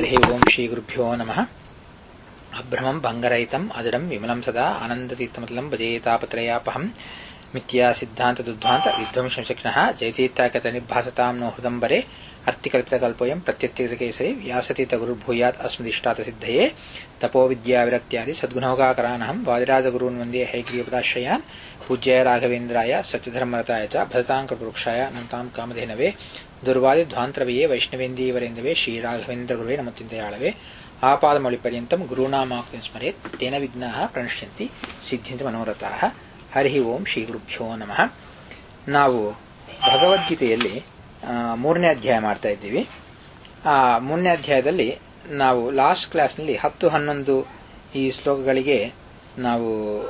हरिः ओं श्रीगुरुभ्यो नमः। अभ्रमं भङ्गरहितम् अजडं विमलं सदा आनन्दतीर्थमतलं भजेतापत्रयापहं मिथ्या सिद्धान्तदुद्ध्वान्त विध्वंसंशिक्षणः जयतीर्थाकतनिर्भासतां नो हृदम्बरे अर्तिकल्पितकल्पोऽयं प्रत्यत्यकेसरी व्यासतीर्थगुरुर्भूयात् अस्मदिष्टार्थसिद्धये तपोविद्याविरक्त्यादि सद्गुणोगाकरानहं वादिराजगुरून् वन्दे हैग्रीपदाश्रयान् पूज्याय राघवेन्द्राय सत्यधर्मरताय च भजतां कृपवृक्षाय नमतां कामधेनवे दुर्वादिध्वान्तरवये वैष्णवेन्दीवरेन्दवे श्रीराघवेन्द्रगुरुवे नमोचिन्तयाळवे आपादमौलिपर्यन्तं गुरूणामाकृतिं स्मरेत् तेन विघ्नाः प्रणश्यन्ति सिद्ध्यन्ति मनोरथाः। ಹರಿ ಓಂ ಶ್ರೀ ಗುರುಭ್ಯೋ ನಮಃ. ನಾವು ಭಗವದ್ಗೀತೆಯಲ್ಲಿ 3ನೇ ಅಧ್ಯಾಯ ಮಾಡ್ತಾ ಇದ್ದೀವಿ. ಆ 3ನೇ ಅಧ್ಯಾಯದಲ್ಲಿ ನಾವು ಲಾಸ್ಟ್ ಕ್ಲಾಸ್ನಲ್ಲಿ 10-11 ಈ ಶ್ಲೋಕಗಳಿಗೆ ನಾವು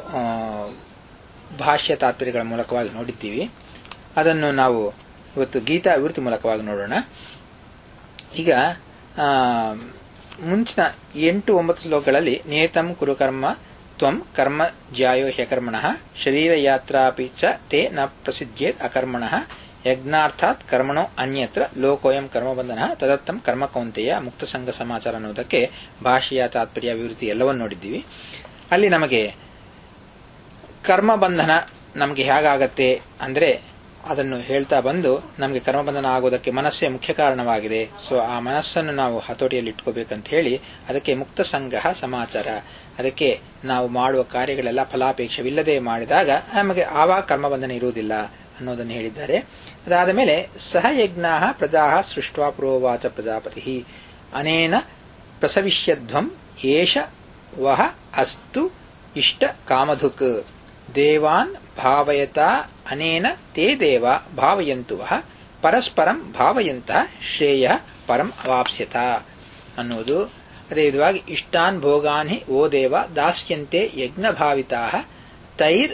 ಭಾಷ್ಯ ತಾತ್ಪರ್ಯಗಳ ಮೂಲಕವಾಗಿ ನೋಡಿದ್ದೀವಿ. ಅದನ್ನು ನಾವು ಇವತ್ತು ಗೀತಾ ವಿವೃತ್ತಿ ಮೂಲಕವಾಗಿ ನೋಡೋಣ. ಈಗ ಮುಂಚಿನ 8-9 ಶ್ಲೋಕಗಳಲ್ಲಿ ನೇತಂ ಕುರುಕರ್ಮ ತ್ವಂ ಕರ್ಮ ಜ್ಯಾಯೋ ಹ್ಯಕರ್ಮಣಃ ಶರೀರ ಯಾತ್ರಾಪಿ ಚ ತೇ ನ ಪ್ರಸಿದ್ಧೇತ್ ಅಕರ್ಮಣಃ ಯಜ್ಞಾರ್ಥಾತ್ ಕರ್ಮಣೋ ಅನ್ಯತ್ರ ಲೋಕೋಯಂ ಕರ್ಮಬಂಧನಃ ತದತ್ತಂ ಕರ್ಮ ಕೌಂತೆಯ ಮುಕ್ತ ಸಂಘ ಸಮಾಚಾರ ಅನ್ನೋದಕ್ಕೆ ಭಾಷೆಯ ತಾತ್ಪರ್ಯ ವಿವೃತ್ತಿ ಎಲ್ಲವನ್ನೂ ನೋಡಿದ್ದೀವಿ. ಅಲ್ಲಿ ನಮಗೆ ಕರ್ಮಬಂಧನ ನಮಗೆ ಹೇಗಾಗತ್ತೆ ಅಂದ್ರೆ ಅದನ್ನು ಹೇಳ್ತಾ ಬಂದು ನಮಗೆ ಕರ್ಮಬಂಧನ ಆಗೋದಕ್ಕೆ ಮನಸ್ಸೇ ಮುಖ್ಯ ಕಾರಣವಾಗಿದೆ. ಸೊ ಆ ಮನಸ್ಸನ್ನು ನಾವು ಹತೋಟಿಯಲ್ಲಿ ಇಟ್ಕೋಬೇಕಂತ ಹೇಳಿ ಅದಕ್ಕೆ ಮುಕ್ತ ಸಂಘ ಸಮಾಚಾರ, ಅದಕ್ಕೆ ನಾವು ಮಾಡುವ ಕಾರ್ಯಗಳೆಲ್ಲ ಫಲಾಪೇಕ್ಷವಿಲ್ಲದೆ ಮಾಡಿದಾಗ ನಮಗೆ ಆವಾಗ ಕರ್ಮಬಂಧನ ಇರುವುದಿಲ್ಲ ಅನ್ನೋದನ್ನು ಹೇಳಿದ್ದಾರೆ. ಅದಾದ ಮೇಲೆ ಸಹಯಜ್ಞಾ ಪ್ರಜಾ ಸೃಷ್ಟ್ವಾ ಪ್ರೋವಾಚ ಪ್ರಜಾಪತಿ ಅನೇನ ಪ್ರಸವಿಷ್ಯಧ್ವಂ ಏಷ ವಹ ಅಸ್ತು ಇಷ್ಟ ಕಾಮಧುಕ್ ದೇವಾನ್ ಭಾವಯತಾ ಅನೇನ ತೇ ದೇವ ಭಾವಯಂತು ವಹ ಪರಸ್ಪರಂ ಭಾವಯಂತಹ ಶ್ರೇಯ ಪರಂ ಅವಾಪ್ಸ್ಯತ ಅನ್ನೋದು. ಅದೇ ವಿಧವಾಗಿ ಇಷ್ಟಾನ್ ಭೋಗಾನ್ ಹಿ ಓ ದೇವ ದಾಸ್ಯಂತೆ ಯಜ್ಞಭಾವಿತಾ ತೈರ್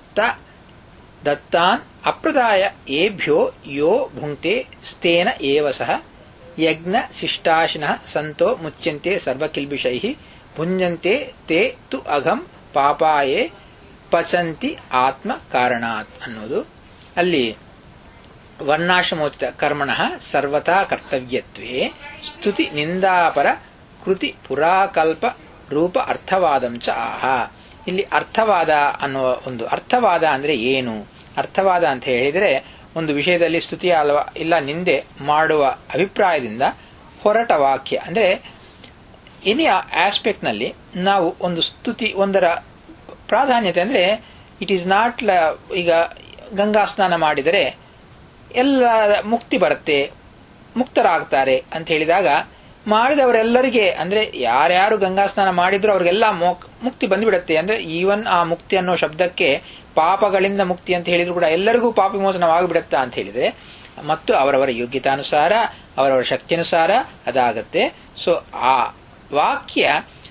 ದತ್ತಾನ್ ಅಪ್ರದಾಯ ಏಭ್ಯೋ ಯೋ ಭುಂಕ್ತೆ ಸ್ಥೇನ ಏವ ಸಹ ಯಜ್ಞ ಶಿಷ್ಟಾಶಿನಃ ಸಂತೋ ಮುಚ್ಯಂತೆ ಸರ್ವಕಿಲ್ಬಿಷೈ ಭುಂಜಂತೆ ತೇ ತು ಅಘಂ ಪಾಪಾಯೇ ಪಚಂತಿ ಆತ್ಮ ಕಾರಣಾತ್ ಅನ್ನೋದು. ಅಲ್ಲಿ ವರ್ಣಾಶ್ರಮೋಚಿತ ಕರ್ಮಣಃ ಸರ್ವತಾ ಕರ್ತವ್ಯತ್ವೇ ಸ್ತುತಿ ನಿಂದಾಪರ ಕೃತಿ ಪುರಾಕಲ್ಪ ರೂಪ ಅರ್ಥವಾದಂಚ ಆಹ. ಇಲ್ಲಿ ಅರ್ಥವಾದ ಅನ್ನೋ ಒಂದು ಅರ್ಥವಾದ ಅಂದ್ರೆ ಏನು? ಅರ್ಥವಾದ ಅಂತ ಹೇಳಿದರೆ ಒಂದು ವಿಷಯದಲ್ಲಿ ಸ್ತುತಿ ಇಲ್ಲ ನಿಂದೆ ಮಾಡುವ ಅಭಿಪ್ರಾಯದಿಂದ ಹೊರಟ ವಾಕ್ಯ ಅಂದ್ರೆ ಎನಿ ಆಸ್ಪೆಕ್ಟ್ ನಲ್ಲಿ ನಾವು ಒಂದು ಸ್ತುತಿ ಒಂದರ ಪ್ರಾಧಾನ್ಯತೆ ಅಂದ್ರೆ ಇಟ್ ಈಸ್ ನಾಟ್ ಈಗ ಗಂಗಾ ಸ್ನಾನ ಮಾಡಿದರೆ ಎಲ್ಲ ಮುಕ್ತಿ ಬರುತ್ತೆ, ಮುಕ್ತರಾಗ್ತಾರೆ ಅಂತ ಹೇಳಿದಾಗ ಮಾಡಿದವರೆಲ್ಲರಿಗೆ ಅಂದ್ರೆ ಯಾರ್ಯಾರು ಗಂಗಾ ಸ್ನಾನ ಮಾಡಿದ್ರು ಅವ್ರಿಗೆಲ್ಲ ಮುಕ್ತಿ ಬಂದ್ಬಿಡತ್ತೆ. ಅಂದ್ರೆ ಈವನ್ ಆ ಮುಕ್ತಿ ಅನ್ನೋ ಶಬ್ದಕ್ಕೆ ಪಾಪಗಳಿಂದ ಮುಕ್ತಿ ಅಂತ ಹೇಳಿದ್ರು ಕೂಡ ಎಲ್ಲರಿಗೂ ಪಾಪ ವಿಮೋಚನವಾಗಿಬಿಡತ್ತಾ ಅಂತ ಹೇಳಿದ್ರೆ ಮತ್ತು ಅವರವರ ಯೋಗ್ಯತಾನುಸಾರ ಅವರವರ ಶಕ್ತಿಯನುಸಾರ ಅದಾಗತ್ತೆ. ಸೊ ಆ ವಾಕ್ಯ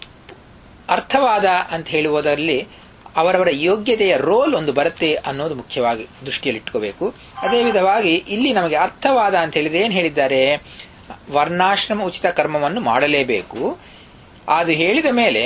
ಅರ್ಥವಾದ ಅಂತ ಹೇಳುವುದರಲ್ಲಿ ಅವರವರ ಯೋಗ್ಯತೆಯ ರೋಲ್ ಒಂದು ಬರುತ್ತೆ ಅನ್ನೋದು ಮುಖ್ಯವಾಗಿ ದೃಷ್ಟಿಯಲ್ಲಿಟ್ಕೋಬೇಕು. ಅದೇ ವಿಧವಾಗಿ ಇಲ್ಲಿ ನಮಗೆ ಅರ್ಥವಾದ ಅಂತ ಹೇಳಿದ್ರೆ ಏನ್ ಹೇಳಿದ್ದಾರೆ? ವರ್ಣಾಶ್ರಮ ಉಚಿತ ಕರ್ಮವನ್ನು ಮಾಡಲೇಬೇಕು. ಅದು ಹೇಳಿದ ಮೇಲೆ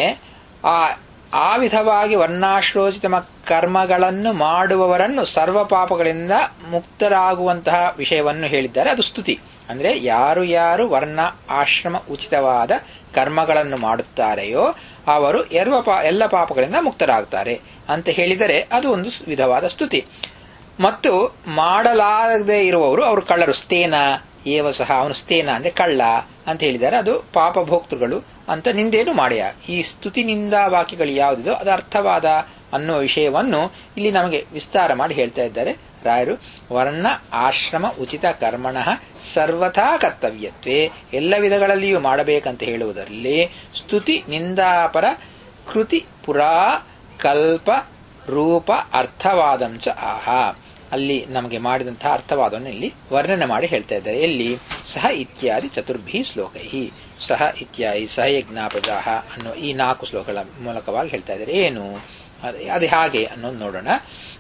ಆ ವಿಧವಾಗಿ ವರ್ಣಾಶ್ರೋಚಿತ ಕರ್ಮಗಳನ್ನು ಮಾಡುವವರನ್ನು ಸರ್ವ ಪಾಪಗಳಿಂದ ಮುಕ್ತರಾಗುವಂತಹ ವಿಷಯವನ್ನು ಹೇಳಿದ್ದಾರೆ. ಅದು ಸ್ತುತಿ. ಅಂದ್ರೆ ಯಾರು ಯಾರು ವರ್ಣ ಆಶ್ರಮ ಉಚಿತವಾದ ಕರ್ಮಗಳನ್ನು ಮಾಡುತ್ತಾರೆಯೋ ಅವರು ಎಲ್ಲ ಪಾಪಗಳಿಂದ ಮುಕ್ತರಾಗ್ತಾರೆ ಅಂತ ಹೇಳಿದರೆ ಅದು ಒಂದು ವಿಧವಾದ ಸ್ತುತಿ. ಮತ್ತು ಮಾಡಲಾಗದೇ ಇರುವವರು ಅವರು ಕಳ್ಳರು, ಸ್ಥೇನ ಏವ ಸಹ ಅವನು ಸ್ಥೇನ ಅಂದ್ರೆ ಕಳ್ಳ ಅಂತ ಹೇಳಿದ್ದಾರೆ. ಅದು ಪಾಪಭೋಕ್ತೃಗಳು ಅಂತ ನಿಂದೇನು ಮಾಡ್ಯ. ಈ ಸ್ತುತಿ ನಿಂದಾ ವಾಕ್ಯಗಳು ಯಾವುದಿದೋ ಅದು ಅರ್ಥವಾದ ಅನ್ನುವ ವಿಷಯವನ್ನು ಇಲ್ಲಿ ನಮಗೆ ವಿಸ್ತಾರ ಮಾಡಿ ಹೇಳ್ತಾ ಇದ್ದಾರೆ ರಾಯರು. ವರ್ಣ ಆಶ್ರಮ ಉಚಿತ ಕರ್ಮಣಃ ಸರ್ವಥಾ ಕರ್ತವ್ಯತ್ವೇ ಎಲ್ಲ ವಿಧಗಳಲ್ಲಿಯೂ ಮಾಡಬೇಕಂತ ಹೇಳುವುದರಲ್ಲಿ ಸ್ತುತಿ ನಿಂದಾಪರ ಕೃತಿ ಪುರಾ ಕಲ್ಪ ರೂಪ ಅರ್ಥವಾದಂಚ ಆಹ. ಅಲ್ಲಿ ನಮಗೆ ಮಾಡಿದಂತಹ ಅರ್ಥವಾದವನ್ನು ಇಲ್ಲಿ ವರ್ಣನೆ ಮಾಡಿ ಹೇಳ್ತಾ ಇದ್ದಾರೆ. ಎಲ್ಲಿ? ಸಹ ಇತ್ಯಾದಿ ಚತುರ್ಭಿ ಶ್ಲೋಕೈ ಸಹ ಇತ್ಯಾದಿ ಸಹಯಜ್ಞಾ ಪ್ರಜಾ ಅನ್ನೋ ಈ 4 ಶ್ಲೋಕಗಳ ಮೂಲಕವಾಗಿ ಹೇಳ್ತಾ ಇದ್ದಾರೆ. ಏನು ಅದು ಹಾಗೆ ಅನ್ನೋದು ನೋಡೋಣ.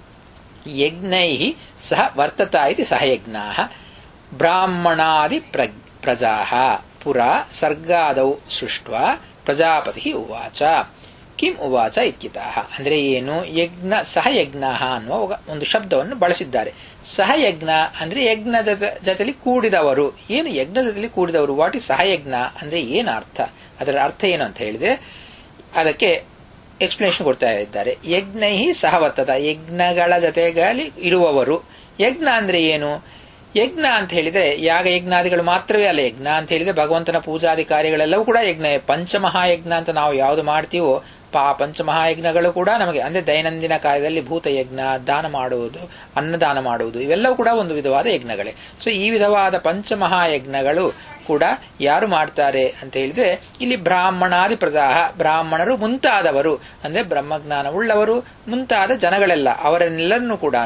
ಯಜ್ಞೈ ಸಹ ವರ್ತತಾ ಇತಿ ಸಹಯಜ್ಞಾ ಬ್ರಾಹ್ಮಣಾದಿ ಪ್ರಜಾ ಪುರಾ ಸರ್ಗಾದೌ ಸೃಷ್ಟ್ವಾ ಪ್ರಜಾಪತಿ ಉವಾಚ ಕಿಂ ಉವಾಚ ಇತ್ಯಿತಃ. ಅಂದ್ರೆ ಏನು? ಯಜ್ಞ ಸಹಯಜ್ಞ ಅನ್ನುವ ಒಂದು ಶಬ್ದವನ್ನು ಬಳಸಿದ್ದಾರೆ. ಸಹಯಜ್ಞ ಅಂದ್ರೆ ಯಜ್ಞದ ಜೊತೆಲಿ ಕೂಡಿದವರು. ಏನು ಯಜ್ಞದ ಜೊತೆಲಿ ಕೂಡಿದವರು? ವಾಟ್ ಇಸ್ ಸಹಯಜ್ಞ ಅಂದ್ರೆ ಏನು ಅರ್ಥ? ಅದರ ಅರ್ಥ ಏನು ಅಂತ ಹೇಳಿದ್ರೆ ಅದಕ್ಕೆ ಎಕ್ಸ್ಪ್ಲನೇಷನ್ ಕೊಡ್ತಾ ಇದ್ದಾರೆ. ಯಜ್ಞೈ ಸಹವರ್ತದ, ಯಜ್ಞಗಳ ಜೊತೆgali ಇರುವವರು. ಯಜ್ಞ ಅಂದ್ರೆ ಏನು? ಯಜ್ಞ ಅಂತ ಹೇಳಿದ್ರೆ ಯಾಗ ಯಜ್ಞಾದಿಗಳು ಮಾತ್ರವೇ ಅಲ್ಲ. ಯಜ್ಞ ಅಂತ ಹೇಳಿದ್ರೆ ಭಗವಂತನ ಪೂಜಾದಿ ಕಾರ್ಯಗಳೆಲ್ಲವೂ ಕೂಡ ಯಜ್ಞ. ಪಂಚಮಹಾಯಜ್ಞ ಅಂತ ನಾವು ಯಾವುದು ಮಾಡ್ತೀವೋ ಪಂಚಮಹಾಯಜ್ಞಗಳು ಕೂಡ ನಮಗೆ ಅಂದ್ರೆ ದೈನಂದಿನ ಕಾರ್ಯದಲ್ಲಿ ಭೂತಯಜ್ಞ, ದಾನ ಮಾಡುವುದು, ಅನ್ನದಾನ ಮಾಡುವುದು, ಇವೆಲ್ಲವೂ ಕೂಡ ಒಂದು ವಿಧವಾದ ಯಜ್ಞಗಳೇ. ಸೊ ಈ ವಿಧವಾದ ಪಂಚಮಹಾಯಜ್ಞಗಳು ಕೂಡ ಯಾರು ಮಾಡ್ತಾರೆ ಅಂತ ಹೇಳಿದ್ರೆ ಇಲ್ಲಿ ಬ್ರಾಹ್ಮಣಾದಿ ಪ್ರಜಾಹ, ಬ್ರಾಹ್ಮಣರು ಮುಂತಾದವರು ಅಂದ್ರೆ ಬ್ರಹ್ಮಜ್ಞಾನವುಳ್ಳವರು ಮುಂತಾದ ಜನಗಳೆಲ್ಲ ಅವರನ್ನೆಲ್ಲರನ್ನೂ ಕೂಡ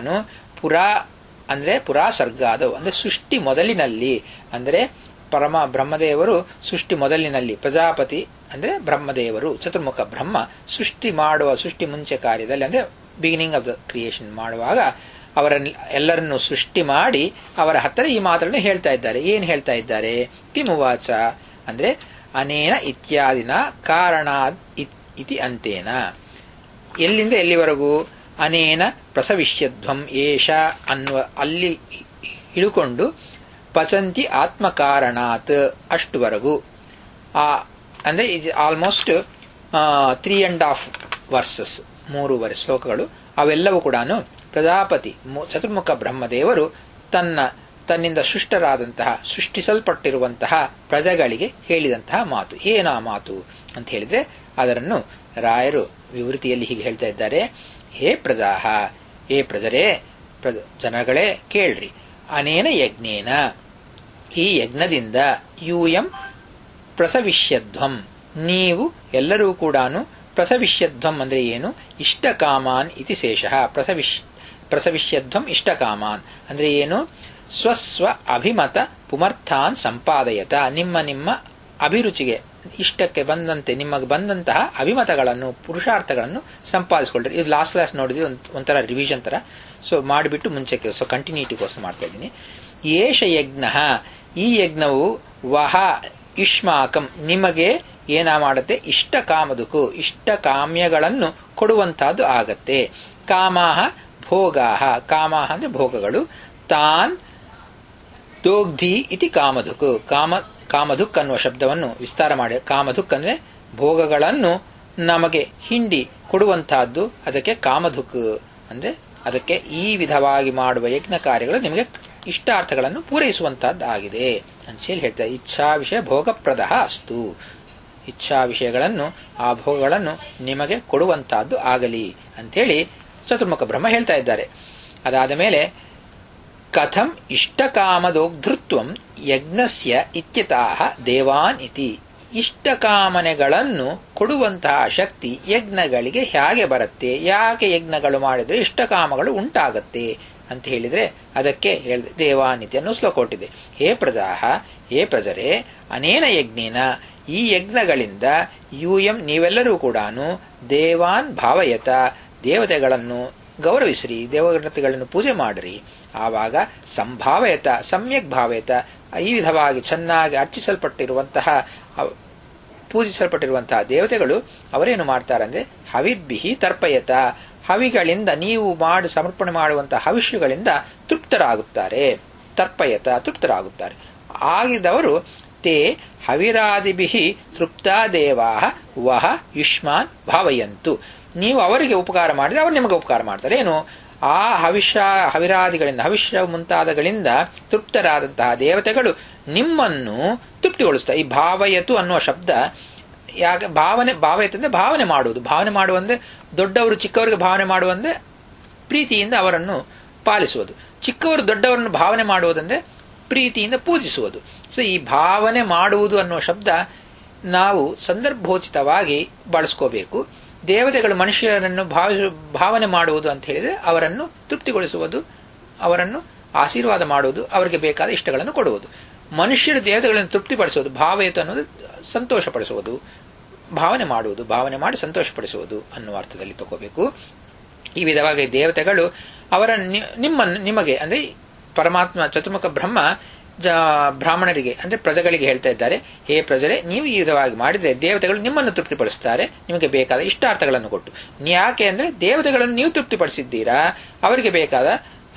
ಪುರಾ ಸರ್ಗಾದವು ಅಂದ್ರೆ ಸೃಷ್ಟಿ ಮೊದಲಿನಲ್ಲಿ, ಅಂದ್ರೆ ಪರಮ ಬ್ರಹ್ಮದೇವರು ಸೃಷ್ಟಿ ಮೊದಲಿನಲ್ಲಿ, ಪ್ರಜಾಪತಿ ಅಂದ್ರೆ ಬ್ರಹ್ಮದೇವರು ಚತುರ್ಮುಖ ಬ್ರಹ್ಮ ಸೃಷ್ಟಿ ಮುಂಚೆ ಕಾರ್ಯದಲ್ಲಿ ಅಂದ್ರೆ ಬಿಗಿನಿಂಗ್ ಆಫ್ ದ ಕ್ರಿಯೇಷನ್ ಮಾಡುವಾಗ ಅವರೆಲ್ಲರನ್ನು ಸೃಷ್ಟಿ ಮಾಡಿ ಅವರ ಹತ್ತಿರ ಈ ಮಾತನ್ನು ಹೇಳ್ತಾ ಇದ್ದಾರೆ. ಏನ್ ಹೇಳ್ತಾ ಇದ್ದಾರೆ? ಕಿಮುವಾಚ ಅಂದ್ರೆ ಅನೇನ ಇತ್ಯಾದಿನ ಕಾರಣಾದ್ ಇತಿ ಅಂತೇನ. ಎಲ್ಲಿಂದ ಎಲ್ಲಿವರೆಗೂ? ಅನೇನ ಪ್ರಸವಿಷ್ಯಧ್ವಂ ಏಷ ಅನ್ನುವ ಅಲ್ಲಿ ಹಿಡುಕೊಂಡು ಪಚಂತಿ ಆತ್ಮಕಾರಣಾತ್ ಅಷ್ಟುವರೆಗೂ. ಅಂದ್ರೆ ಆಲ್ಮೋಸ್ಟ್ 3.5 ವರ್ಸಸ್, 3 ಶ್ಲೋಕಗಳು. ಅವೆಲ್ಲವೂ ಕೂಡ ಪ್ರಜಾಪತಿ ಚತುರ್ಮುಖ ಬ್ರಹ್ಮದೇವರು ತನ್ನಿಂದ ಸೃಷ್ಟಿಸಲ್ಪಟ್ಟಿರುವಂತಹ ಪ್ರಜೆಗಳಿಗೆ ಹೇಳಿದಂತಹ ಮಾತು. ಏನಾ ಮಾತು ಅಂತ ಹೇಳಿದ್ರೆ ಅದನ್ನು ರಾಯರು ವಿವೃತಿಯಲ್ಲಿ ಹೀಗೆ ಹೇಳ್ತಾ ಇದ್ದಾರೆ. ಹೇ ಪ್ರಜಾಹ, ಹೇ ಪ್ರಜರೇ, ಜನಗಳೇ ಕೇಳ್ರಿ. ಅನೇನ ಯಜ್ಞೇನ, ಈ ಯಜ್ಞದಿಂದ ಯೂಯಂ ಪ್ರಸವಿಷ್ಯಧ್ವಂ, ನೀವು ಎಲ್ಲರೂ ಕೂಡ ಪ್ರಸವಿಷ್ಯಧ್ವಂ ಅಂದ್ರೆ ಏನು? ಇಷ್ಟಕಾಮಾನ್ ಇತಿ ಶೇಷಃ. ಪ್ರಸವಿಷ್ಯಧ್ವಂ ಇಷ್ಟಕಾಮಾನ್ ಅಂದ್ರೆ ಏನು? ಸ್ವಸ್ವ ಅಭಿಮತ ಪುಮರ್ಥಾನ್ ಸಂಪಾದಯತ, ನಿಮ್ಮ ಅಭಿರುಚಿಗೆ ಇಷ್ಟಕ್ಕೆ ಬಂದಂತೆ ನಿಮಗೆ ಬಂದಂತಹ ಅಭಿಮತಗಳನ್ನು ಪುರುಷಾರ್ಥಗಳನ್ನು ಸಂಪಾದಿಸಿಕೊಳ್ಳ್ರಿ. ಇದು ಲಾಸ್ಟ್ ಕ್ಲಾಸ್ ನೋಡಿದ್ವಿ, ಒಂಥರ ರಿವಿಷನ್ ತರ. ಸೊ ಮಾಡಿಬಿಟ್ಟು ಮುಂಚೆಕ್ಕೆ ಕಂಟಿನ್ಯೂಟಿಗೋಸ್ಕರ ಮಾಡ್ತಾ ಇದ್ದೀನಿ. ಏಷ ಯಜ್ಞ, ಈ ಯಜ್ಞವು ವಹ ಯುಷ್ಮಾಕಂ ನಿಮಗೆ ಏನ ಮಾಡುತ್ತೆ? ಇಷ್ಟ ಕಾಮದುಕು, ಇಷ್ಟ ಕಾಮ್ಯಗಳನ್ನು ಕೊಡುವಂತಹದ್ದು ಆಗತ್ತೆ. ಕಾಮಾಹ ಭೋಗಾಹ, ಕಾಮಾಹ ಅಂದ್ರೆ ಭೋಗಗಳು. ತಾನ್ ದೋಗ್ಧಿ ಇತಿ ಕಾಮದುಕ್, ಕಾಮದುಕ್ ಅನ್ನುವ ಶಬ್ದವನ್ನು ವಿಸ್ತಾರ ಮಾಡಿ ಕಾಮದುಕ್ ಅಂದ್ರೆ ಭೋಗಗಳನ್ನು ನಮಗೆ ಹಿಂಡಿ ಕೊಡುವಂತಹದ್ದು, ಅದಕ್ಕೆ ಕಾಮದುಕ್ ಅಂದ್ರೆ ಅದಕ್ಕೆ ಈ ವಿಧವಾಗಿ ಮಾಡುವ ಯಜ್ಞ ಕಾರ್ಯಗಳು ನಿಮಗೆ ಇಷ್ಟಾರ್ಥಗಳನ್ನು ಪೂರೈಸುವಂತಹದ್ದು ಆಗಿದೆ ಅಂತೇಳಿ ಹೇಳ್ತಾರೆ. ಇಚ್ಛಾ ವಿಷಯ ಭೋಗಪ್ರದ ಅಸ್ತು, ಇಚ್ಛಾ ವಿಷಯಗಳನ್ನು ಆ ಭೋಗಗಳನ್ನು ನಿಮಗೆ ಕೊಡುವಂತಹದ್ದು ಆಗಲಿ ಅಂತೇಳಿ ಚತುರ್ಮುಖ ಬ್ರಹ್ಮ ಹೇಳ್ತಾ ಇದ್ದಾರೆ. ಅದಾದ ಮೇಲೆ ಕಥಂ ಇಷ್ಟಕಾಮದೋಗ್ಧೃತ್ವಂ ಯಜ್ಞಸ್ಯ ಇತ್ಯತಃ ದೇವಾನ್ ಇತಿ, ಇಷ್ಟಕಾಮನೆಗಳನ್ನು ಕೊಡುವಂತಹ ಶಕ್ತಿ ಯಜ್ಞಗಳಿಗೆ ಹೇಗೆ ಬರುತ್ತೆ? ಯಾಕೆ ಯಜ್ಞಗಳು ಮಾಡಿದ್ರೆ ಇಷ್ಟಕಾಮಗಳು ಉಂಟಾಗತ್ತೆ ಅಂತ ಹೇಳಿದ್ರೆ ಅದಕ್ಕೆ ದೇವಾನಿತಿ ಅನ್ನೋ ಶ್ಲೋಕ ಕೊಟ್ಟಿದೆ. ಹೇ ಪ್ರಜಾಹ, ಹೇ ಪ್ರಜರೇ, ಅನೇನ ಯಜ್ಞೇನ ಈ ಯಜ್ಞಗಳಿಂದ ಯೂಯಂ ನೀವೆಲ್ಲರೂ ಕೂಡ ದೇವಾನ್ ಭಾವಯತ ದೇವತೆಗಳನ್ನು ಗೌರವಿಸ್ರಿ, ದೇವತೆಗಳನ್ನು ಪೂಜೆ ಮಾಡ್ರಿ. ಆವಾಗ ಸಂಭಾವಯತ ಸಮ್ಯಕ್ ಭಾವಯತ ಈ ವಿಧವಾಗಿ ಚೆನ್ನಾಗಿ ಅರ್ಚಿಸಲ್ಪಟ್ಟಿರುವಂತಹ ಪೂಜಿಸಲ್ಪಟ್ಟಿರುವಂತಹ ದೇವತೆಗಳು ಅವರೇನು ಮಾಡ್ತಾರಂದ್ರೆ ಹವಿರ್ಭಿಹಿ ತರ್ಪಯತ, ಹವಿಗಳಿಂದ ನೀವು ಸಮರ್ಪಣೆ ಮಾಡುವಂತಹ ಹವಿಷ್ಯಗಳಿಂದ ತೃಪ್ತರಾಗುತ್ತಾರೆ. ತರ್ಪಯತ ತೃಪ್ತರಾಗುತ್ತಾರೆ. ಆಗಿದವರು ತೇ ಹವಿರಾದಿಭಿಹಿ ತೃಪ್ತಾ ದೇವಾ ವಹ ಯುಷ್ಮಾನ್ ಭಾವಯಂತು, ನೀವು ಅವರಿಗೆ ಉಪಕಾರ ಮಾಡಿದ್ರೆ ಅವರು ನಿಮಗೆ ಉಪಕಾರ ಮಾಡ್ತಾರೆ. ಏನು? ಆ ಹವಿರಾದಿಗಳಿಂದ ಹವಿಷ್ಯ ಮುಂತಾದಗಳಿಂದ ತೃಪ್ತರಾದಂತಹ ದೇವತೆಗಳು ನಿಮ್ಮನ್ನು ತೃಪ್ತಿಗೊಳಿಸ್ತಾರೆ. ಈ ಭಾವಯತು ಅನ್ನುವ ಶಬ್ದ ಯಾಕೆ ಭಾವಯತು ಅಂದ್ರೆ ಭಾವನೆ ಮಾಡುವುದು. ಭಾವನೆ ಮಾಡುವಂದ್ರೆ ದೊಡ್ಡವರು ಚಿಕ್ಕವರಿಗೆ ಭಾವನೆ ಮಾಡುವಂದ್ರೆ ಪ್ರೀತಿಯಿಂದ ಅವರನ್ನು ಪಾಲಿಸುವುದು, ಚಿಕ್ಕವರು ದೊಡ್ಡವರನ್ನು ಭಾವನೆ ಮಾಡುವುದಂದ್ರೆ ಪ್ರೀತಿಯಿಂದ ಪೂಜಿಸುವುದು. ಸೊ ಈ ಭಾವನೆ ಮಾಡುವುದು ಅನ್ನುವ ಶಬ್ದ ನಾವು ಸಂದರ್ಭೋಚಿತವಾಗಿ ಬಳಸ್ಕೋಬೇಕು. ದೇವತೆಗಳು ಮನುಷ್ಯರನ್ನು ಭಾವನೆ ಮಾಡುವುದು ಅಂತ ಹೇಳಿದ್ರೆ ಅವರನ್ನು ತೃಪ್ತಿಗೊಳಿಸುವುದು, ಅವರನ್ನು ಆಶೀರ್ವಾದ ಮಾಡುವುದು, ಅವರಿಗೆ ಬೇಕಾದ ಇಷ್ಟಗಳನ್ನು ಕೊಡುವುದು. ಮನುಷ್ಯರು ದೇವತೆಗಳನ್ನು ತೃಪ್ತಿಪಡಿಸುವುದು, ಭಾವಯತು ಅನ್ನೋದು ಸಂತೋಷಪಡಿಸುವುದು, ಭಾವನೆ ಮಾಡುವುದು, ಭಾವನೆ ಮಾಡಿ ಸಂತೋಷಪಡಿಸುವುದು ಅನ್ನುವ ಅರ್ಥದಲ್ಲಿ ತಗೋಬೇಕು. ಈ ವಿಧವಾಗಿ ದೇವತೆಗಳು ಅವರ ನಿಮಗೆ ಅಂದ್ರೆ ಪರಮಾತ್ಮ ಚತುರ್ಮುಖ ಬ್ರಹ್ಮ ಬ್ರಾಹ್ಮಣರಿಗೆ ಅಂದ್ರೆ ಪ್ರಜೆಗಳಿಗೆ ಹೇಳ್ತಾ ಇದ್ದಾರೆ, ಹೇ ಪ್ರಜರೆ, ನೀವು ಈ ವಿಧವಾಗಿ ಮಾಡಿದ್ರೆ ದೇವತೆಗಳು ನಿಮ್ಮನ್ನು ತೃಪ್ತಿಪಡಿಸುತ್ತಾರೆ, ನಿಮಗೆ ಬೇಕಾದ ಇಷ್ಟಾರ್ಥಗಳನ್ನು ಕೊಟ್ಟು. ಯಾಕೆ ಅಂದ್ರೆ ದೇವತೆಗಳನ್ನು ನೀವು ತೃಪ್ತಿಪಡಿಸಿದ್ದೀರಾ, ಅವರಿಗೆ ಬೇಕಾದ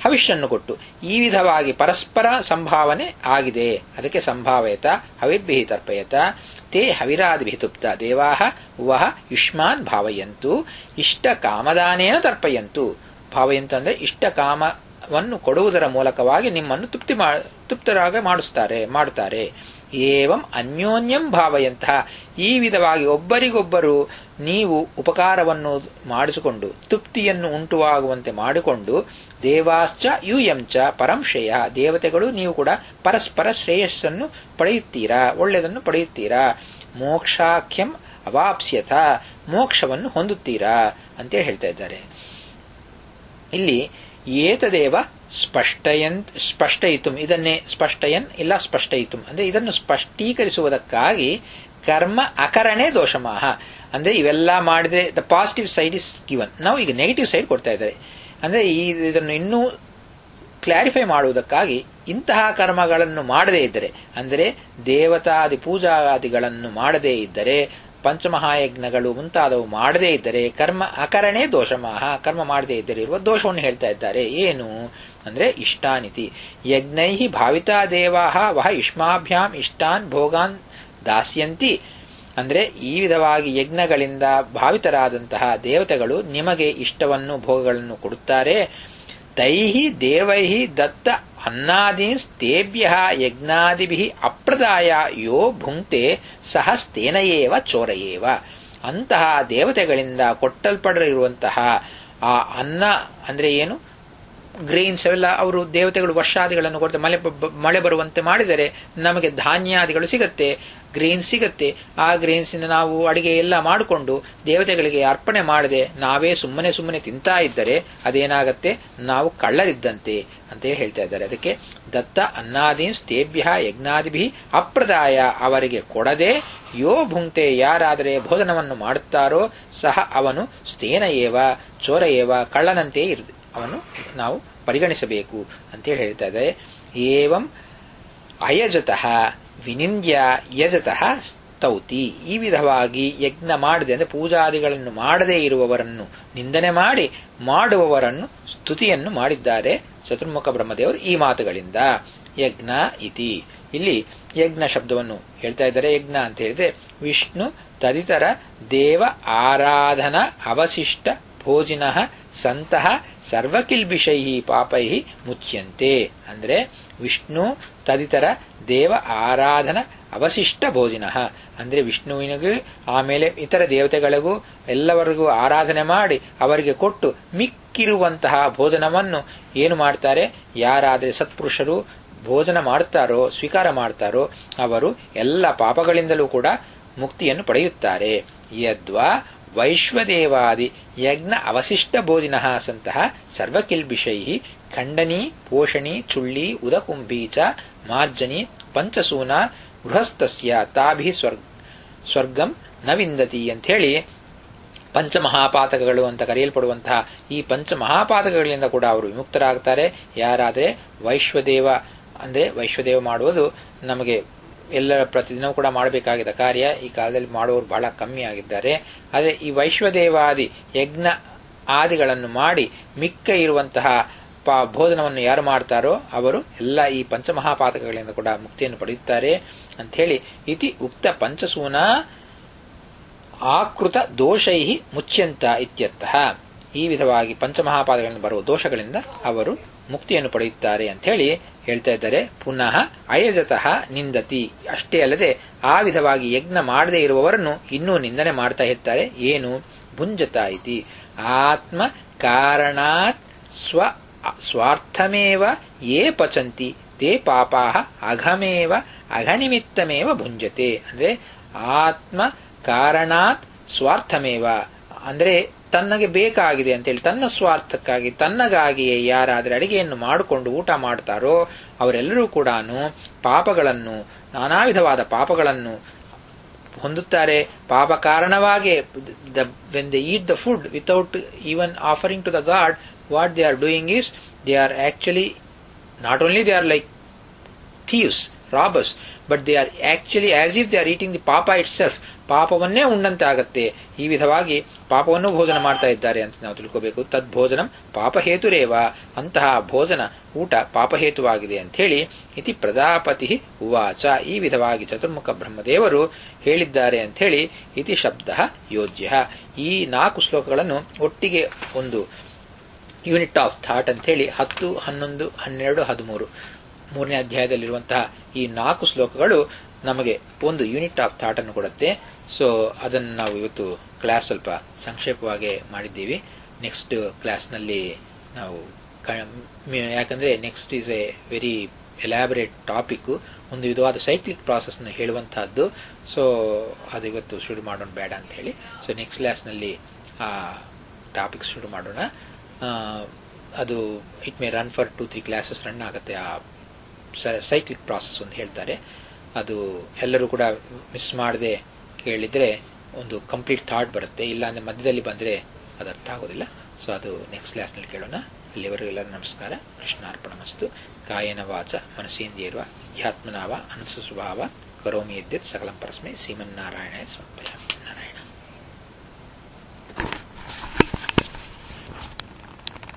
ಹವಿಷ್ಯನ್ನು ಕೊಟ್ಟು ಈ ವಿಧವಾಗಿ ಪರಸ್ಪರ ಸಂಭಾವನೆ ಆಗಿದೆ. ಅದಕ್ಕೆ ಸಂಭಾವಯತ ಹವಿರ್ಭಿಃ ತರ್ಪಯತ ತೇ ಹವಿರಾದಿಭಿಃ ತುಪ್ತ ದೇವಾಃ ವಹ ಯುಷ್ಮಾನ್ ಭಾವಯಂತು ಇಷ್ಟ ಕಾಮದಾನೇನ ತರ್ಪಯಂತು. ಭಾವಯಂತು ಅಂದ್ರೆ ಇಷ್ಟ ಕಾಮವನ್ನು ಕೊಡುವುದರ ಮೂಲಕವಾಗಿ ನಿಮ್ಮನ್ನು ತೃಪ್ತರಾಗ ಮಾಡುತ್ತಾರೆ. ಏವಂ ಅನ್ಯೋನ್ಯಂ ಭಾವಯಂತಹ ಈ ವಿಧವಾಗಿ ಒಬ್ಬರಿಗೊಬ್ಬರು ನೀವು ಉಪಕಾರವನ್ನು ಮಾಡಿಸಿಕೊಂಡು ತೃಪ್ತಿಯನ್ನು ಉಂಟುವಾಗುವಂತೆ ಮಾಡಿಕೊಂಡು ದೇವಾಶ್ಚ ಯೂಯಂಚ ಪರಂ ಶ್ರೇಯ ದೇವತೆಗಳು ನೀವು ಕೂಡ ಪರಸ್ಪರ ಶ್ರೇಯಸ್ಸನ್ನು ಪಡೆಯುತ್ತೀರಾ, ಒಳ್ಳೆಯದನ್ನು ಪಡೆಯುತ್ತೀರಾ. ಮೋಕ್ಷಾಖ್ಯಂ ಅವಾಪ್ಸ್ಯಥ ಮೋಕ್ಷವನ್ನು ಹೊಂದುತ್ತೀರಾ ಅಂತೇಳಿ ಹೇಳ್ತಾ ಇದ್ದಾರೆ. ಇಲ್ಲಿ ಏತದೇವ ಸ್ಪಷ್ಟಯಿತು ಇದನ್ನೇ ಸ್ಪಷ್ಟಯನ್ ಇಲ್ಲ ಸ್ಪಷ್ಟಯಿತು ಅಂದ್ರೆ ಇದನ್ನು ಸ್ಪಷ್ಟೀಕರಿಸುವುದಕ್ಕಾಗಿ ಕರ್ಮ ಅಕರಣೆ ದೋಷಮಾಹ ಅಂದ್ರೆ ಇವೆಲ್ಲ ಮಾಡಿದ್ರೆ the positive side is given. ನಾವು ಈಗ ನೆಗೆಟಿವ್ ಸೈಡ್ ಕೊಡ್ತಾ ಇದ್ದಾರೆ. ಅಂದ್ರೆ ಇದನ್ನು ಇನ್ನೂ ಕ್ಲಾರಿಫೈ ಮಾಡುವುದಕ್ಕಾಗಿ ಇಂತಹ ಕರ್ಮಗಳನ್ನು ಮಾಡದೇ ಇದ್ದರೆ ಅಂದರೆ ದೇವತಾದಿ ಪೂಜಾದಿಗಳನ್ನು ಮಾಡದೇ ಇದ್ದರೆ ಪಂಚಮಹಾಯಜ್ಞಗಳು ಮುಂತಾದವು ಮಾಡದೇ ಇದ್ದರೆ ಕರ್ಮ ಅಕರಣೆ ದೋಷಮಾಹ ಕರ್ಮ ಮಾಡದೇ ಇದ್ದರೆ ಇರುವ ದೋಷವನ್ನು ಹೇಳ್ತಾ ಇದ್ದಾರೆ. ಏನು ಅಂದ್ರೆ ಇಷ್ಟಾನಿತಿ ಯಜ್ಞೈ ಭಾವಿತಾ ದೇವಾಹ ವಹ ಯುಷ್ಮಾಭ್ಯಾಂ ಇಷ್ಟಾನ್ ಭೋಗಾನ್ ದಾಸ್ಯಂತಿ. ಅಂದ್ರೆ ಈ ವಿಧವಾಗಿ ಯಜ್ಞಗಳಿಂದ ಭಾವಿತರಾದಂತಹ ದೇವತೆಗಳು ನಿಮಗೆ ಇಷ್ಟವನ್ನು ಭೋಗಗಳನ್ನು ಕೊಡುತ್ತಾರೆ. ತೈಹಿ ದೇವೈಹಿ ದತ್ತ ಅನ್ನಾದೀಸ್ತೇಭ್ಯ ಯಜ್ಞಾದಿಭಿ ಅಪ್ರದಾಯ ಯೋ ಭುಂಕ್ತೆ ಸಹ ಸ್ಥೇನಯೇವ ಚೋರಯೇವ. ಅಂತಹ ದೇವತೆಗಳಿಂದ ಕೊಟ್ಟಲ್ಪಡಿರುವಂತಹ ಆ ಅನ್ನ ಅಂದ್ರೆ ಏನು ಗ್ರೈನ್ಸ್ ಅವೆಲ್ಲ ಅವರು ದೇವತೆಗಳು ವರ್ಷಾದಿಗಳನ್ನು ಕೊಡ್ತಾರೆ. ಮಳೆ ಬರುವಂತೆ ಮಾಡಿದರೆ ನಮಗೆ ಧಾನ್ಯಾದಿಗಳು ಸಿಗತ್ತೆ, ಗ್ರೇನ್ಸ್ ಸಿಗತ್ತೆ. ಆ ಗ್ರೇನ್ಸ್ ಇಂದ ನಾವು ಅಡಿಗೆ ಎಲ್ಲ ಮಾಡಿಕೊಂಡು ದೇವತೆಗಳಿಗೆ ಅರ್ಪಣೆ ಮಾಡದೆ ನಾವೇ ಸುಮ್ಮನೆ ತಿಂತಾ ಇದ್ದರೆ ಅದೇನಾಗತ್ತೆ, ನಾವು ಕಳ್ಳರಿದ್ದಂತೆ ಅಂತ ಹೇಳ್ತಾ ಇದ್ದಾರೆ. ಅದಕ್ಕೆ ದತ್ತ ಅನ್ನಾದೀನ್ ಸ್ಥೇಭ್ಯ ಯಜ್ಞಾದಿಭಿ ಅಪ್ರದಾಯ ಅವರಿಗೆ ಕೊಡದೆ ಯೋ ಭುಂಕ್ತೆ ಯಾರಾದರೆ ಭೋಜನವನ್ನು ಮಾಡುತ್ತಾರೋ ಸಹ ಅವನು ಸ್ಥೇನಯೇವ ಚೋರಯೇವ ಕಳ್ಳನಂತೆ ಅವನು ನಾವು ಪರಿಗಣಿಸಬೇಕು ಅಂತೇಳಿ ಹೇಳ್ತಾ ಇದ್ದಾರೆ. ಏವಂ ಅಯಜತಃ ವಿನಿಂದ್ಯ ಯಜತಃ ಸ್ತೌತಿ. ಈ ವಿಧವಾಗಿ ಯಜ್ಞ ಮಾಡದೆ ಅಂದ್ರೆ ಪೂಜಾದಿಗಳನ್ನು ಮಾಡದೇ ಇರುವವರನ್ನು ನಿಂದನೆ ಮಾಡಿ ಮಾಡುವವರನ್ನು ಸ್ತುತಿಯನ್ನು ಮಾಡಿದ್ದಾರೆ ಚತುರ್ಮುಖ ಬ್ರಹ್ಮದೇವರು ಈ ಮಾತುಗಳಿಂದ. ಯಜ್ಞ ಇತಿ ಇಲ್ಲಿ ಯಜ್ಞ ಶಬ್ದವನ್ನು ಹೇಳ್ತಾ ಇದ್ದಾರೆ. ಯಜ್ಞ ಅಂತ ಹೇಳಿದ್ರೆ ವಿಷ್ಣು ತದಿತರ ದೇವ ಆರಾಧನಾ ಅವಶಿಷ್ಟ ಭೋಜಿನಃ ಸಂತಹ ಸರ್ವಕಿಲ್ಬಿಷೈ ಪಾಪೈ ಮುಚ್ಯಂತೆ. ಅಂದ್ರೆ ವಿಷ್ಣು ತದಿತರ ದೇವ ಆರಾಧನ ಅವಶಿಷ್ಟ ಭೋಜಿನ ಅಂದ್ರೆ ವಿಷ್ಣುವಿನಿಗೂ ಆಮೇಲೆ ಇತರ ದೇವತೆಗಳಿಗೂ ಎಲ್ಲವರಿಗೂ ಆರಾಧನೆ ಮಾಡಿ ಅವರಿಗೆ ಕೊಟ್ಟು ಮಿಕ್ಕಿರುವಂತಹ ಭೋಜನವನ್ನು ಏನು ಮಾಡ್ತಾರೆ, ಯಾರಾದರೆ ಸತ್ಪುರುಷರು ಭೋಜನ ಮಾಡುತ್ತಾರೋ ಸ್ವೀಕಾರ ಮಾಡ್ತಾರೋ ಅವರು ಎಲ್ಲ ಪಾಪಗಳಿಂದಲೂ ಕೂಡ ಮುಕ್ತಿಯನ್ನು ಪಡೆಯುತ್ತಾರೆ. ಯದ್ವಾ ವೈಶ್ವದೇವಾದಿ ಯಜ್ಞ ಅವಶಿಷ್ಟ ಭೋಜಿನಃ ಸಂತಹ ಸರ್ವಕಿಲ್ಬಿಷೈ ಖಂಡನಿ ಪೋಷಣಿ ಚುಳ್ಳಿ ಉದಕುಂಭಿ ಚ ಮಾರ್ಜನಿ ಪಂಚಸೂನ ಗೃಹಸ್ಥಸ್ಯ ತಾಭಿ ಸ್ವರ್ಗಂ ನ ವಿಂದತಿ ಅಂತ ಹೇಳಿ ಪಂಚಮಹಾಪಾತಕಗಳು ಅಂತ ಕರೆಯಲ್ಪಡುವಂತಹ ಈ ಪಂಚಮಹಾಪಾತಕಗಳಿಂದ ಕೂಡ ಅವರು ವಿಮುಕ್ತರಾಗ್ತಾರೆ. ಯಾರಾದರೆ ವೈಶ್ವದೇವ ಅಂದ್ರೆ ವೈಶ್ವದೇವ ಮಾಡುವುದು ನಮಗೆ ಎಲ್ಲರ ಪ್ರತಿದಿನವೂ ಕೂಡ ಮಾಡಬೇಕಾಗಿದ್ದ ಕಾರ್ಯ. ಈ ಕಾಲದಲ್ಲಿ ಮಾಡುವವರು ಬಹಳ ಕಮ್ಮಿ ಆಗಿದ್ದಾರೆ. ಆದರೆ ಈ ವೈಶ್ವದೇವಾದಿ ಯಜ್ಞ ಆದಿಗಳನ್ನು ಮಾಡಿ ಮಿಕ್ಕ ಇರುವಂತಹ ಭೋಜನವನ್ನು ಯಾರು ಮಾಡ್ತಾರೋ ಅವರು ಎಲ್ಲ ಈ ಪಂಚಮಹಾಪಾತಕಗಳಿಂದ ಕೂಡ ಮುಕ್ತಿಯನ್ನು ಪಡೆಯುತ್ತಾರೆ ಅಂತ ಹೇಳಿ ಇತಿ ಉಕ್ತ ಪಂಚಸೂನ ಆಕೃತ ದೋಷೈ ಮುಚ್ಯಂತ ಇತ್ಯರ್ಥಃ. ಈ ವಿಧವಾಗಿ ಪಂಚಮಹಾಪಾದಗಳಿಂದ ಬರುವ ದೋಷಗಳಿಂದ ಅವರು ಮುಕ್ತಿಯನ್ನು ಪಡೆಯುತ್ತಾರೆ ಅಂತ ಹೇಳಿ ಹೇಳ್ತಾ ಇದ್ದಾರೆ. ಪುನಃ ಅಯಜತಃ ನಿಂದತಿ. ಅಷ್ಟೇ ಅಲ್ಲದೆ ಆ ವಿಧವಾಗಿ ಯಜ್ಞ ಮಾಡದೇ ಇರುವವರನ್ನು ಇನ್ನೂ ನಿಂದನೆ ಮಾಡ್ತಾ ಇರ್ತಾರೆ. ಏನು ಭುಂಜತ ಇತಿ ಆತ್ಮ ಕಾರಣಾತ್ ಸ್ವಾರ್ಥಮೇವ ಯೇ ಪಚಂತಿ ತೇ ಪಾಪಾಹ ಅಘಮೇವ ಅಘನಿಮಿತ್ತಮೇವ ಭುಂಜತೆ. ಅಂದ್ರೆ ಆತ್ಮ ಕಾರಣಾತ್ ಸ್ವಾರ್ಥಮೇವ ಅಂದ್ರೆ ತನ್ನಗೆ ಬೇಕಾಗಿದೆ ಅಂತೇಳಿ ತನ್ನ ಸ್ವಾರ್ಥಕ್ಕಾಗಿ ತನ್ನಗಾಗಿಯೇ ಯಾರಾದರೆ ಅಡಿಗೆಯನ್ನು ಮಾಡಿಕೊಂಡು ಊಟ ಮಾಡ್ತಾರೋ ಅವರೆಲ್ಲರೂ ಕೂಡ ಪಾಪಗಳನ್ನು ನಾನಾ ವಿಧವಾದ ಪಾಪಗಳನ್ನು ಹೊಂದುತ್ತಾರೆ. ಪಾಪ ಕಾರಣವಾಗಿ when they eat the food without even offering to the god, what they are doing is they are actually not only they are like thieves, robbers, but they are actually as if they are eating the papa itself. ಪಾಪವನ್ನೇ ಉಂಡಂತೆ ಆಗತ್ತೆ. ಈ ವಿಧವಾಗಿ ಪಾಪವನ್ನು ಭೋಜನ ಮಾಡ್ತಾ ಇದ್ದಾರೆ ಅಂತ ನಾವು ತಿಳ್ಕೋಬೇಕು. ತದ್ಭೋಜನಂ ಪಾಪಹೇತುರೇವ, ಅಂತಹ ಭೋಜನ ಊಟ ಪಾಪಹೇತುವಾಗಿದೆ ಅಂತ ಹೇಳಿ ಇತಿ ಪ್ರಜಾಪತಿ ಉವಾಚ, ಈ ವಿಧವಾಗಿ ಚತುರ್ಮುಖ ಬ್ರಹ್ಮದೇವರು ಹೇಳಿದ್ದಾರೆ ಅಂತ ಹೇಳಿ ಇತಿ ಶಬ್ದ ಯೋಜ್ಯ. ಈ 4 ಶ್ಲೋಕಗಳನ್ನು ಒಟ್ಟಿಗೆ ಒಂದು ಯೂನಿಟ್ ಆಫ್ ಥಾಟ್ ಅಂತ ಹೇಳಿ 10, 11, 12, 13 3ನೇ ಅಧ್ಯಾಯದಲ್ಲಿರುವಂತಹ ಈ 4 ಶ್ಲೋಕಗಳು ನಮಗೆ ಒಂದು ಯೂನಿಟ್ ಆಫ್ ಥಾಟ್ ಅನ್ನು ಕೊಡುತ್ತೆ. ಸೊ ಅದನ್ನು ನಾವು ಇವತ್ತು ಕ್ಲಾಸ್ ಸ್ವಲ್ಪ ಸಂಕ್ಷೇಪವಾಗಿ ಮಾಡಿದ್ದೀವಿ. ನೆಕ್ಸ್ಟ್ ಕ್ಲಾಸ್ನಲ್ಲಿ ನಾವು ಯಾಕಂದ್ರೆ next is a very elaborate topic, ಒಂದು ವಿಧವಾದ ಸೈಕ್ಲಿಕ್ ಪ್ರಾಸೆಸ್ ನ ಹೇಳುವಂತಹದ್ದು. ಸೊ ಅದು ಇವತ್ತು ಶುರು ಮಾಡೋಣ ಬೇಡ ಅಂತ ಹೇಳಿ, ಸೊ ನೆಕ್ಸ್ಟ್ ಕ್ಲಾಸ್ನಲ್ಲಿ ಆ ಟಾಪಿಕ್ ಶುರು ಮಾಡೋಣ. ಅದು it may run for 2-3 classes run ಆಗುತ್ತೆ. ಆ ಸೈಕ್ಲಿಕ್ ಪ್ರಾಸೆಸ್ ಒಂದು ಹೇಳ್ತಾರೆ, ಅದು ಎಲ್ಲರೂ ಕೂಡ ಮಿಸ್ ಮಾಡದೆ ಕೇಳಿದ್ರೆ ಒಂದು ಕಂಪ್ಲೀಟ್ ಥಾಟ್ ಬರುತ್ತೆ. ಇಲ್ಲ ಅಂದ್ರೆ ಮಧ್ಯದಲ್ಲಿ ಬಂದ್ರೆ ಅದು ಅರ್ಥ ಆಗೋದಿಲ್ಲ. ಸೊ ಅದು ನೆಕ್ಸ್ಟ್ ಕ್ಲಾಸ್ನಲ್ಲಿ ಕೇಳೋಣ. ಅಲ್ಲಿವರೆಗೂ ಎಲ್ಲರೂ ನಮಸ್ಕಾರ. ಕೃಷ್ಣಾರ್ಪಣಮಸ್ತು. ಕಾಯೇನ ವಾಚ ಮನಸೇಂದ್ರಿಯರ್ವ ಅಧ್ಯಾತ್ಮನಾವ ಅನಸ ಸ್ವಭಾವ ಕರೋಮಿ ಯದ್ಯತ್ ಸಕಲಂ ಪರಸ್ಮೈ ಶ್ರೀಮನ್ನಾರಾಯಣಾಯ ಸಮರ್ಪಯಾಮಿ.